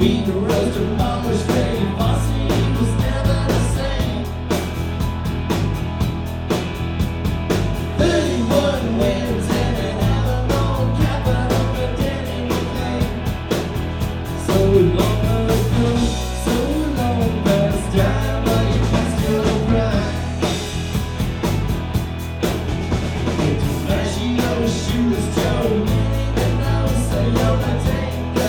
Beat the roast of mama straight. Bossy was never the same. 31 wins and an Avalon capital identity claim. So long ago, so long past time, while you past your prime. It's flashy, no shooters, Joe. Even though so you're a tango.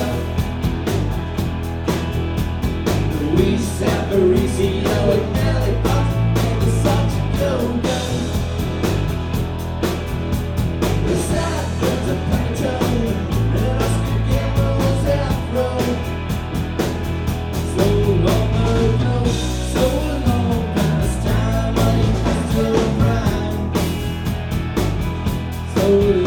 We sat Mauricio and Nelly Pop and the Sacha Go-Go. The Sideburns of Panto and Oscar Gamble's Afro. So long ago, so long past time, while you past your prime. So